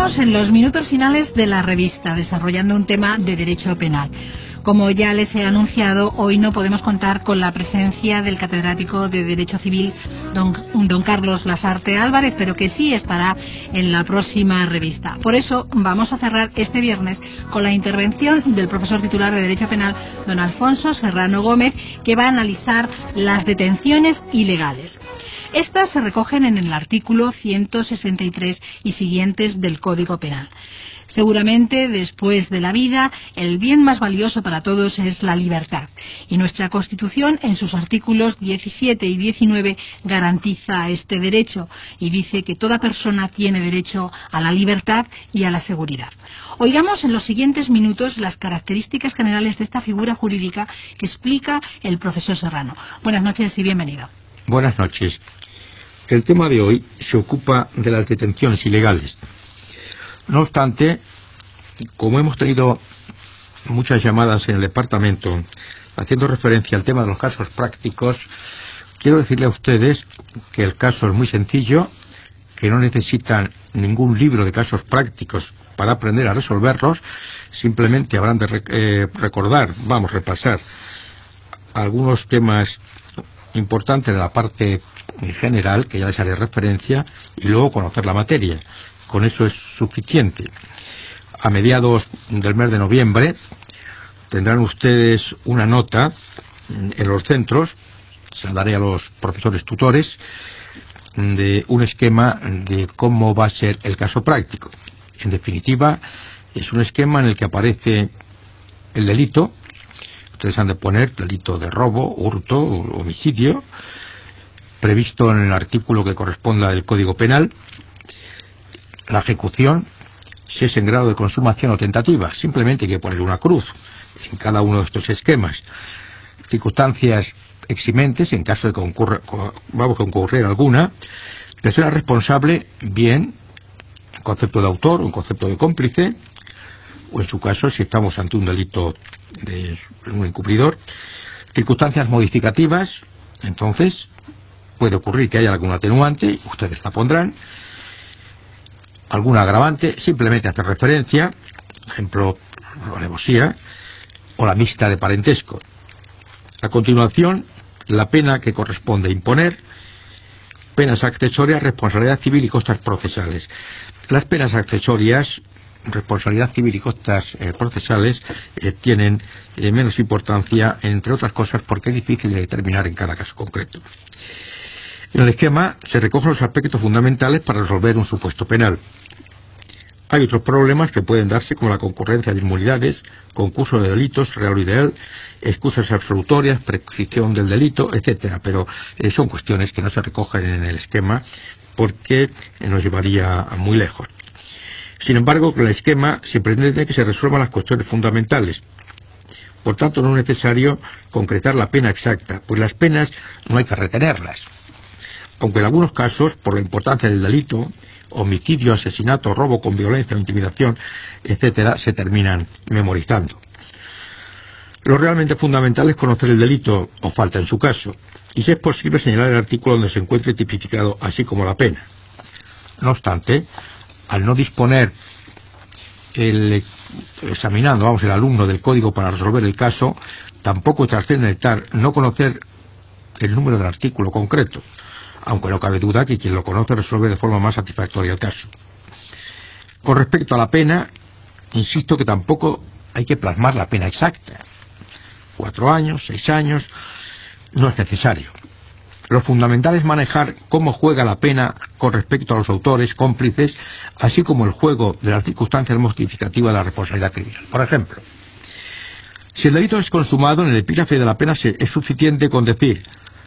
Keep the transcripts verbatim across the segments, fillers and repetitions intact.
Estamos en los minutos finales de la revista, desarrollando un tema de derecho penal. Como ya les he anunciado, hoy no podemos contar con la presencia del catedrático de Derecho Civil, don, don Carlos Lasarte Álvarez, pero que sí estará en la próxima revista. Por eso vamos a cerrar este viernes con la intervención del profesor titular de Derecho Penal, don Alfonso Serrano Gómez, que va a analizar las detenciones ilegales. Estas se recogen en el artículo ciento sesenta y tres y siguientes del Código Penal. Seguramente, después de la vida, el bien más valioso para todos es la libertad. Y nuestra Constitución, en sus artículos diecisiete y diecinueve, garantiza este derecho y dice que toda persona tiene derecho a la libertad y a la seguridad. Oigamos en los siguientes minutos las características generales de esta figura jurídica que explica el profesor Serrano. Buenas noches y bienvenido. Buenas noches. El tema de hoy se ocupa de las detenciones ilegales. No obstante, como hemos tenido muchas llamadas en el departamento haciendo referencia al tema de los casos prácticos, quiero decirle a ustedes que el caso es muy sencillo, que no necesitan ningún libro de casos prácticos para aprender a resolverlos, simplemente habrán de rec eh, recordar, vamos, repasar algunos temas importantes de la parte general, que ya les haré referencia, y luego conocer la materia. Con eso es suficiente. A mediados del mes de noviembre tendrán ustedes una nota en los centros, se la daré a los profesores tutores, de un esquema de cómo va a ser el caso práctico. En definitiva, es un esquema en el que aparece el delito. Ustedes han de poner delito de robo, hurto, homicidio, previsto en el artículo que corresponda del Código Penal. La ejecución, si es en grado de consumación o tentativa, simplemente hay que poner una cruz en cada uno de estos esquemas. Circunstancias eximentes, en caso de concurre, vamos a concurrir alguna. Persona responsable, bien, un concepto de autor, un concepto de cómplice, o en su caso, si estamos ante un delito de un encubridor. Circunstancias modificativas, entonces puede ocurrir que haya algún atenuante, ustedes la pondrán. Alguna agravante, simplemente hacer referencia, ejemplo, la alevosía o la mixta de parentesco. A continuación, la pena que corresponde imponer, penas accesorias, responsabilidad civil y costas procesales. Las penas accesorias, responsabilidad civil y costas eh, procesales eh, tienen eh, menos importancia, entre otras cosas, porque es difícil de determinar en cada caso concreto. En el esquema se recogen los aspectos fundamentales para resolver un supuesto penal. Hay otros problemas que pueden darse, como la concurrencia de inmunidades, concurso de delitos, real o ideal, excusas absolutorias, prescripción del delito, etcétera. Pero eh, son cuestiones que no se recogen en el esquema porque eh, nos llevaría muy lejos. Sin embargo, con el esquema se pretende que se resuelvan las cuestiones fundamentales. Por tanto, no es necesario concretar la pena exacta, pues las penas no hay que retenerlas. Aunque en algunos casos, por la importancia del delito, homicidio, asesinato, robo con violencia o intimidación, etcétera, se terminan memorizando. Lo realmente fundamental es conocer el delito o falta en su caso, y si es posible señalar el artículo donde se encuentre tipificado, así como la pena. No obstante, al no disponer el examinando, vamos, el alumno del código para resolver el caso, tampoco trascendental no conocer el número del artículo concreto, aunque no cabe duda que quien lo conoce resuelve de forma más satisfactoria el caso. Con respecto a la pena, insisto que tampoco hay que plasmar la pena exacta. Cuatro años, seis años, no es necesario. Lo fundamental es manejar cómo juega la pena con respecto a los autores, cómplices, así como el juego de las circunstancias modificativas de la responsabilidad criminal. Por ejemplo, si el delito es consumado, en el epígrafe de la pena es suficiente con decir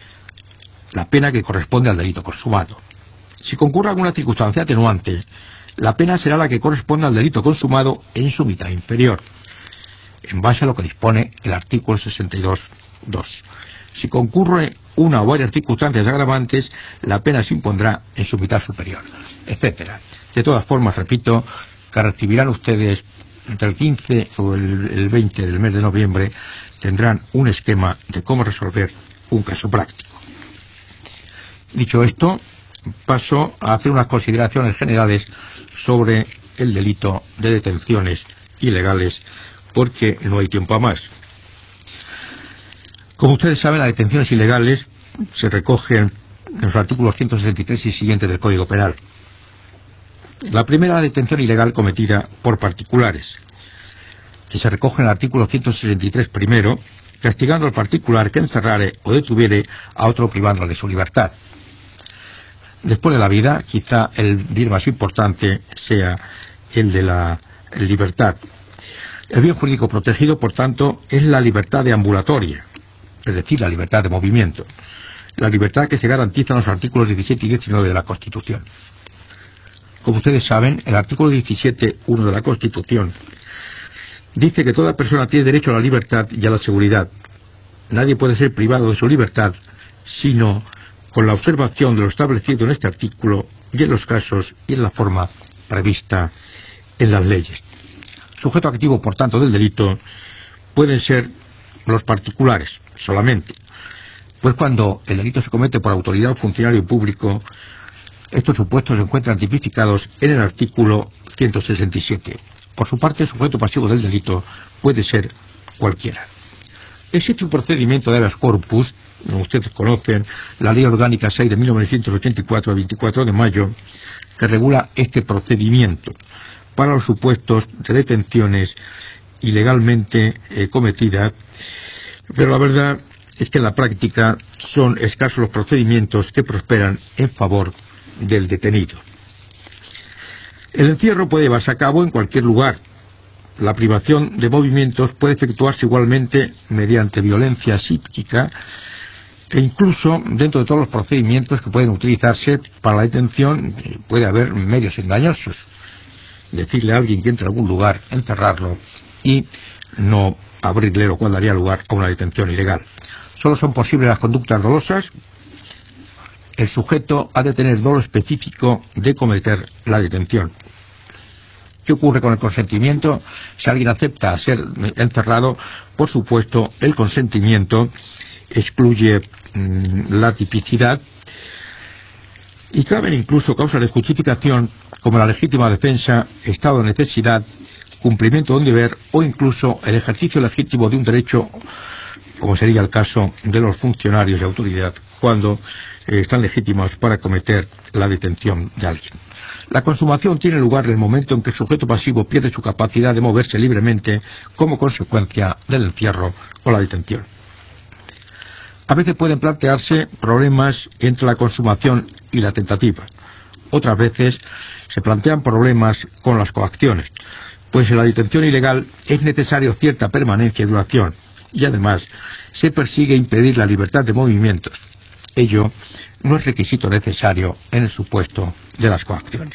la pena que corresponde al delito consumado. Si concurre alguna circunstancia atenuante, la pena será la que corresponde al delito consumado en su mitad inferior, en base a lo que dispone el artículo sesenta y dos punto dos. Si concurre una o varias circunstancias agravantes, la pena se impondrá en su mitad superior, etcétera. De todas formas, repito, que recibirán ustedes entre el quince o el, el veinte del mes de noviembre, tendrán un esquema de cómo resolver un caso práctico. Dicho esto, paso a hacer unas consideraciones generales sobre el delito de detenciones ilegales, porque no hay tiempo a más. Como ustedes saben, las detenciones ilegales se recogen en los artículos ciento sesenta y tres y siguientes del Código Penal. La primera, la detención ilegal cometida por particulares, que se recoge en el artículo ciento sesenta y tres primero, castigando al particular que encerrare o detuviere a otro privando de su libertad. Después de la vida, quizá el bien más importante sea el de la libertad. El bien jurídico protegido, por tanto, es la libertad deambulatoria, es decir, la libertad de movimiento, la libertad que se garantiza en los artículos diecisiete y diecinueve de la Constitución. Como ustedes saben, el artículo diecisiete punto uno de la Constitución dice que toda persona tiene derecho a la libertad y a la seguridad. Nadie puede ser privado de su libertad, sino con la observación de lo establecido en este artículo y en los casos y en la forma prevista en las leyes. Sujeto activo, por tanto, del delito pueden ser los particulares solamente, pues cuando el delito se comete por autoridad o funcionario público, estos supuestos se encuentran tipificados en el artículo ciento sesenta y siete. Por su parte, el sujeto pasivo del delito puede ser cualquiera. Existe un procedimiento de habeas corpus, como ustedes conocen, la Ley Orgánica seis de mil novecientos ochenta y cuatro, de veinticuatro de mayo, que regula este procedimiento para los supuestos de detenciones ilegalmente eh, cometidas, pero la verdad es que en la práctica son escasos los procedimientos que prosperan en favor del detenido. El encierro puede llevarse a cabo en cualquier lugar. La privación de movimientos puede efectuarse igualmente mediante violencia psíquica e incluso dentro de todos los procedimientos que pueden utilizarse para la detención puede haber medios engañosos. Decirle a alguien que entre a algún lugar, encerrarlo y no abrirle, lo cual daría lugar a una detención ilegal. Solo son posibles las conductas dolosas. El sujeto ha de tener dolo específico de cometer la detención. ¿Qué ocurre con el consentimiento? Si alguien acepta ser encerrado, por supuesto, el consentimiento excluye mmm, la tipicidad y caben incluso causas de justificación como la legítima defensa, estado de necesidad, cumplimiento de un deber o incluso el ejercicio legítimo de un derecho, como sería el caso de los funcionarios de autoridad cuando eh, están legítimos para cometer la detención de alguien. La consumación tiene lugar en el momento en que el sujeto pasivo pierde su capacidad de moverse libremente como consecuencia del encierro o la detención. A veces pueden plantearse problemas entre la consumación y la tentativa. Otras veces se plantean problemas con las coacciones, pues en la detención ilegal es necesario cierta permanencia y duración, y además se persigue impedir la libertad de movimientos. Ello no es requisito necesario en el supuesto de las coacciones.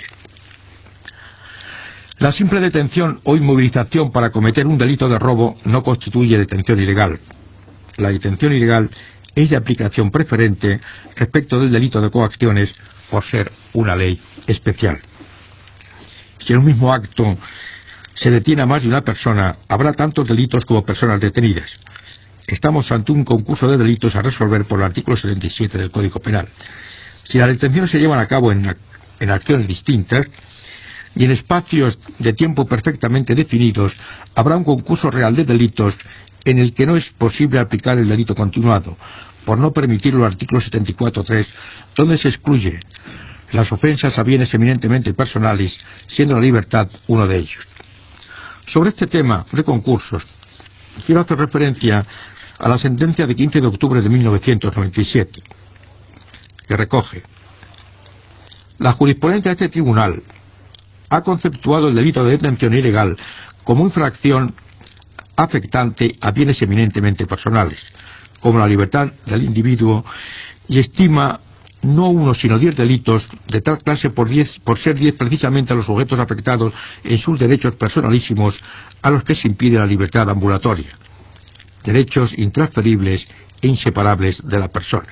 La simple detención o inmovilización para cometer un delito de robo no constituye detención ilegal. La detención ilegal es de aplicación preferente respecto del delito de coacciones por ser una ley especial. Si en un mismo acto se detiene a más de una persona, habrá tantos delitos como personas detenidas. Estamos ante un concurso de delitos a resolver por el artículo setenta y siete del Código Penal. Si las detenciones se llevan a cabo en, en acciones distintas y en espacios de tiempo perfectamente definidos, habrá un concurso real de delitos en el que no es posible aplicar el delito continuado, por no permitirlo el artículo setenta y cuatro punto tres, donde se excluye las ofensas a bienes eminentemente personales, siendo la libertad uno de ellos. Sobre este tema de concursos, quiero hacer referencia a la sentencia de quince de octubre de mil novecientos noventa y siete, que recoge: la jurisprudencia de este tribunal ha conceptuado el delito de detención ilegal como infracción afectante a bienes eminentemente personales, como la libertad del individuo, y estima no uno sino diez delitos de tal clase por, diez, por ser diez precisamente a los sujetos afectados en sus derechos personalísimos a los que se impide la libertad ambulatoria, derechos intransferibles e inseparables de la persona.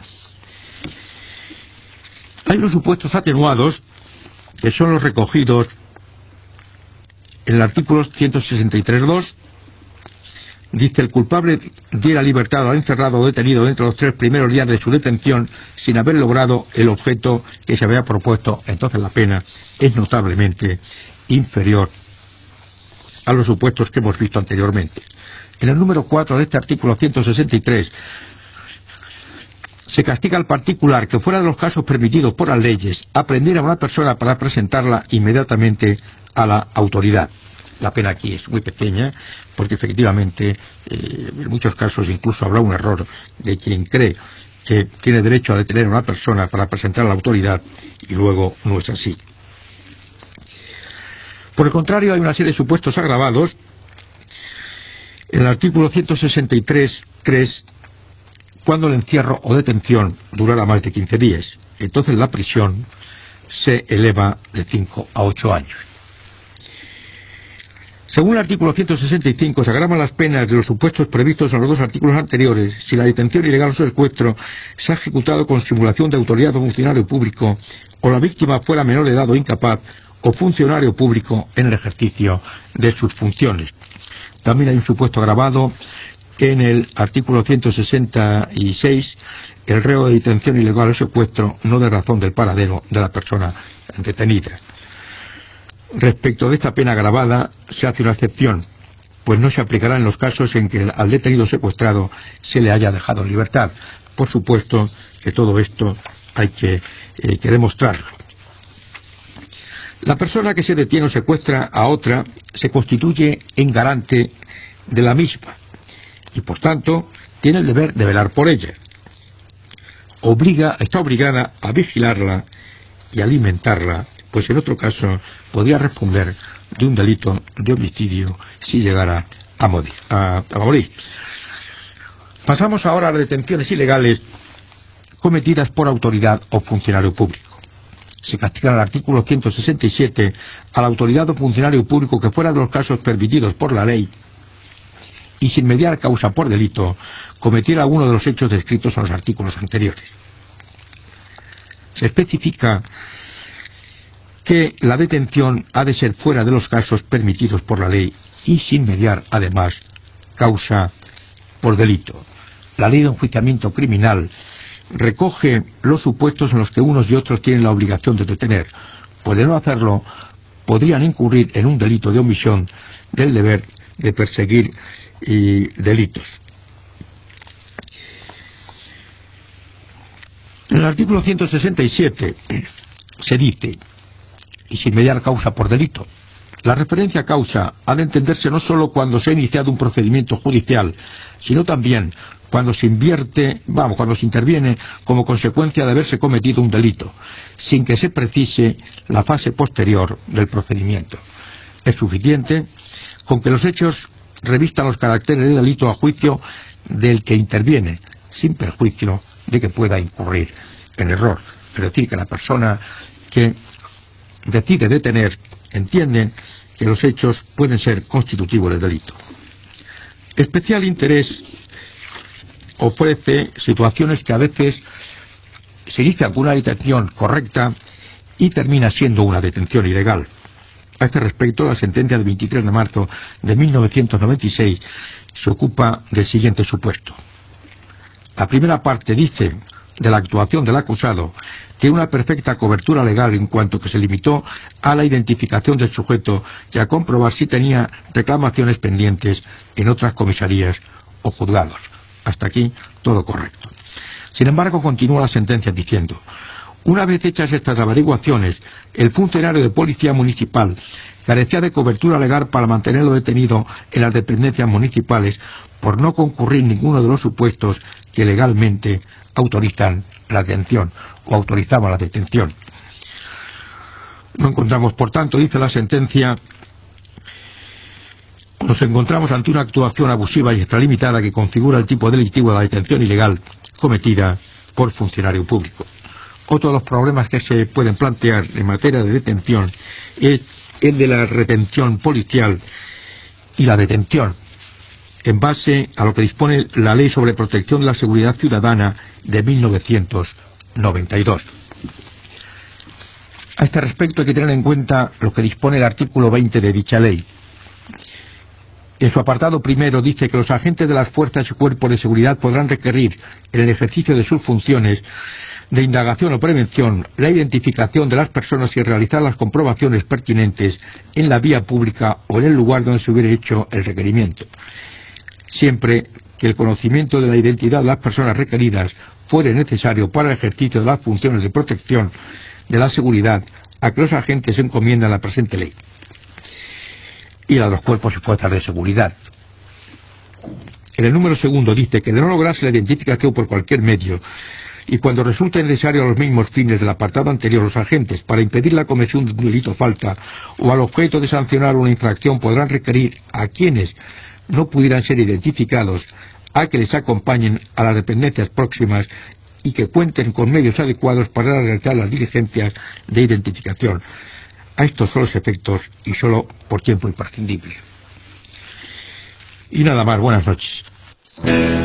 Hay unos supuestos atenuados que son los recogidos en el artículo ciento sesenta y tres punto dos. Dice: el culpable diera libertad al encerrado o detenido dentro de los tres primeros días de su detención sin haber logrado el objeto que se había propuesto. Entonces la pena es notablemente inferior a los supuestos que hemos visto anteriormente. En el número cuatro de este artículo ciento sesenta y tres se castiga al particular que, fuera de los casos permitidos por las leyes, aprendiera a una persona para presentarla inmediatamente a la autoridad. La pena aquí es muy pequeña, porque efectivamente eh, en muchos casos incluso habrá un error de quien cree que tiene derecho a detener a una persona para presentar a la autoridad y luego no es así. Por el contrario, hay una serie de supuestos agravados. En el artículo ciento sesenta y tres punto tres, cuando el encierro o detención durara más de quince días, entonces la prisión se eleva de cinco a ocho años. Según el artículo ciento sesenta y cinco, se agravan las penas de los supuestos previstos en los dos artículos anteriores si la detención ilegal o secuestro se ha ejecutado con simulación de autoridad o funcionario público, o la víctima fuera menor de edad o incapaz, o funcionario público en el ejercicio de sus funciones. También hay un supuesto agravado que en el artículo ciento sesenta y seis, el reo de detención ilegal o secuestro no de razón del paradero de la persona detenida. Respecto de esta pena agravada se hace una excepción, pues no se aplicará en los casos en que al detenido secuestrado se le haya dejado en libertad. Por supuesto que todo esto hay que, eh, que demostrarlo. La persona que se detiene o secuestra a otra se constituye en garante de la misma y, por tanto, tiene el deber de velar por ella. Obliga, está obligada a vigilarla y alimentarla, pues en otro caso podría responder de un delito de homicidio si llegara a morir. A, a morir. Pasamos ahora a las detenciones ilegales cometidas por autoridad o funcionario público. Se castiga en el artículo ciento sesenta y siete a la autoridad o funcionario público que, fuera de los casos permitidos por la ley y sin mediar causa por delito, cometiera alguno de los hechos descritos en los artículos anteriores. Se especifica que la detención ha de ser fuera de los casos permitidos por la ley y sin mediar, además, causa por delito. La ley de enjuiciamiento criminal recoge los supuestos en los que unos y otros tienen la obligación de detener. Por no hacerlo, podrían incurrir en un delito de omisión del deber de perseguir y delitos. En el artículo ciento sesenta y siete se dice: y sin mediar causa por delito. La referencia a causa ha de entenderse no sólo cuando se ha iniciado un procedimiento judicial, sino también cuando se invierte, vamos, cuando se interviene como consecuencia de haberse cometido un delito, sin que se precise la fase posterior del procedimiento. Es suficiente con que los hechos revistan los caracteres de delito a juicio del que interviene, sin perjuicio de que pueda incurrir en error. Es decir, que la persona que decide detener entiende que los hechos pueden ser constitutivos del delito. Especial interés ofrece situaciones que a veces se inicia con una detención correcta y termina siendo una detención ilegal. A este respecto, la sentencia del veintitrés de marzo de mil novecientos noventa y seis se ocupa del siguiente supuesto. La primera parte dice de la actuación del acusado tiene una perfecta cobertura legal en cuanto que se limitó a la identificación del sujeto y a comprobar si tenía reclamaciones pendientes en otras comisarías o juzgados. Hasta aquí todo correcto. Sin embargo, continúa la sentencia diciendo: una vez hechas estas averiguaciones, el funcionario de policía municipal carecía de cobertura legal para mantenerlo detenido en las dependencias municipales por no concurrir ninguno de los supuestos que legalmente autorizan la detención o autorizaban la detención. No encontramos, por tanto, dice la sentencia, nos encontramos ante una actuación abusiva y extralimitada que configura el tipo delictivo de la detención ilegal cometida por funcionario público. Otro de los problemas que se pueden plantear en materia de detención es el de la retención policial y la detención en base a lo que dispone la Ley sobre Protección de la Seguridad Ciudadana de mil novecientos noventa y dos. A este respecto hay que tener en cuenta lo que dispone el artículo veinte de dicha ley. En su apartado primero dice que los agentes de las fuerzas y cuerpos de seguridad podrán requerir en el ejercicio de sus funciones de indagación o prevención, la identificación de las personas y realizar las comprobaciones pertinentes en la vía pública o en el lugar donde se hubiera hecho el requerimiento, siempre que el conocimiento de la identidad de las personas requeridas fuere necesario para el ejercicio de las funciones de protección de la seguridad a que los agentes encomiendan la presente ley, y la de los cuerpos y fuerzas de seguridad. En el número segundo dice que de no lograrse la identificación por cualquier medio y cuando resulte necesario a los mismos fines del apartado anterior, los agentes, para impedir la comisión de un delito o falta o al objeto de sancionar una infracción, podrán requerir a quienes no pudieran ser identificados a que les acompañen a las dependencias próximas y que cuenten con medios adecuados para realizar las diligencias de identificación. A estos son los efectos y solo por tiempo imprescindible. Y nada más, buenas noches.